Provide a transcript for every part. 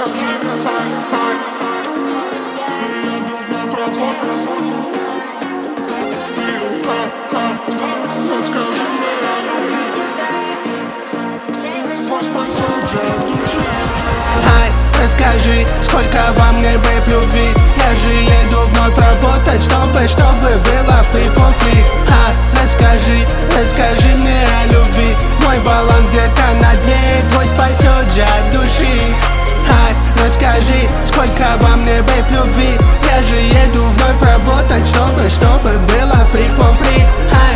Расскажи, сколько во мне, бэйб, любви. Я же еду вновь работать, чтобы было free for free. Расскажи мне о любви. Мой баланс где-то на дне, твой спасет же от души. Расскажи, сколько во мне, бэйб, любви. Я же еду вновь работать, чтобы было free for free.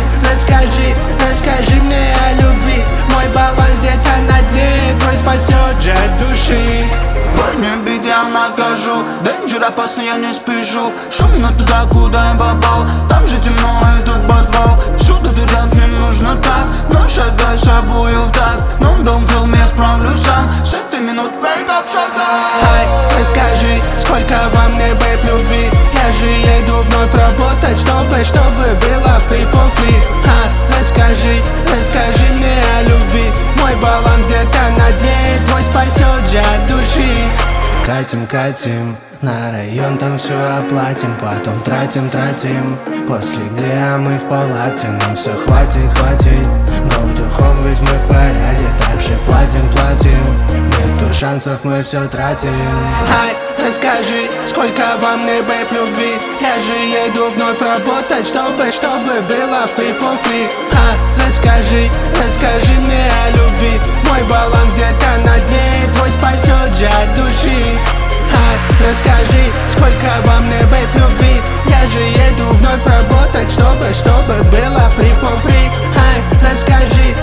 Расскажи мне о любви. Мой баланс где-то на дне, твой спасет же от души. Мне бит я накажу, Danger, опасно, я не спешу. Шумно туда, куда я попал. Там же темно, это подвал. Всюду дырят, мне нужно так. Но шагай с собою в такт. Но don't kill me, я справлюсь сам. С этой минут break up, Shazam. Расскажи, сколько во мне, бэйб, любви. Я же еду вновь работать, чтобы было free for free. Расскажи мне о любви. Мой баланс где-то на дне, твой спасет же от души. Катим, на район там все оплатим. Потом тратим, после где мы в палате. Нам все хватит, go to home, ведь мы в порядке. Так же платим, нету шансов, мы все тратим. Расскажи, сколько во мне, бэйб, любви. Я же еду вновь работать, чтобы было free for free. Расскажи мне о любви. Мой баланс где-то на дне, твой спасет же от души. Расскажи, сколько во мне, бэйб, любви. Я же еду вновь работать, чтобы было free for free.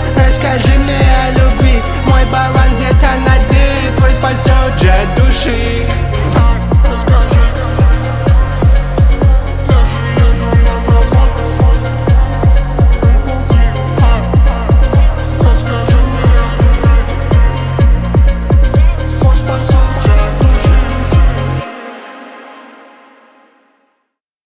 Расскажи мне о любви. Мой баланс где-то на дне, твой спасет же от души.